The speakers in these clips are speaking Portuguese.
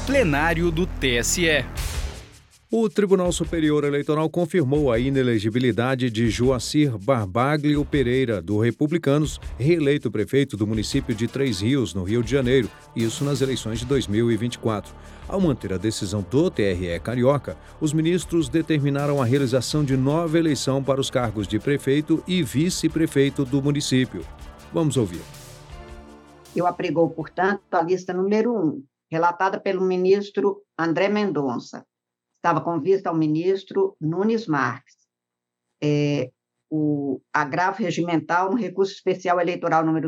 Plenário do TSE. O Tribunal Superior Eleitoral confirmou a inelegibilidade de Joacir Barbaglio Pereira, do Republicanos, reeleito prefeito do município de Três Rios, no Rio de Janeiro, isso nas eleições de 2024. Ao manter a decisão do TRE Carioca, os ministros determinaram a realização de nova eleição para os cargos de prefeito e vice-prefeito do município. Vamos ouvir. Eu apregou, portanto, a lista número 1, relatada pelo ministro André Mendonça. Estava com vista ao ministro Nunes Marques. O agravo regimental no recurso especial eleitoral número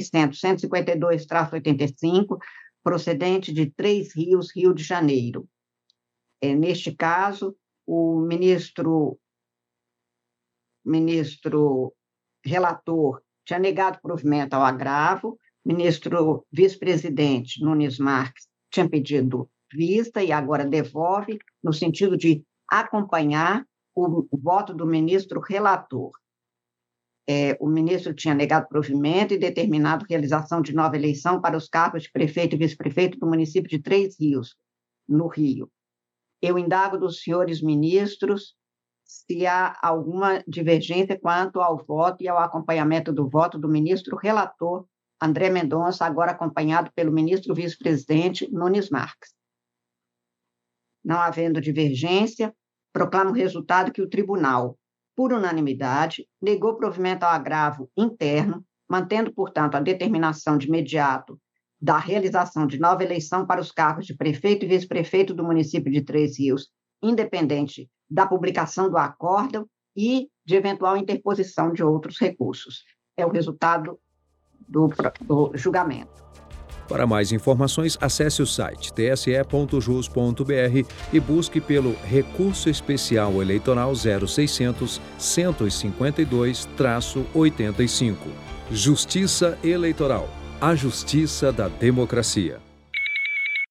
0600-152-85, procedente de Três Rios, Rio de Janeiro. Neste caso, o ministro relator tinha negado provimento ao agravo, o ministro vice-presidente Nunes Marques tinha pedido vista e agora devolve, no sentido de acompanhar o voto do ministro relator. O ministro tinha negado provimento e determinado realização de nova eleição para os cargos de prefeito e vice-prefeito do município de Três Rios, no Rio. Eu indago dos senhores ministros se há alguma divergência quanto ao voto e ao acompanhamento do voto do ministro relator André Mendonça, agora acompanhado pelo ministro vice-presidente Nunes Marques. Não havendo divergência, proclamo o resultado que o tribunal, por unanimidade, negou provimento ao agravo interno, mantendo, portanto, a determinação de imediato da realização de nova eleição para os cargos de prefeito e vice-prefeito do município de Três Rios, independente da publicação do acórdão e de eventual interposição de outros recursos. É o resultado do julgamento. Para mais informações, acesse o site tse.jus.br e busque pelo Recurso Especial Eleitoral 0600-152-85. Justiça Eleitoral. A justiça da democracia.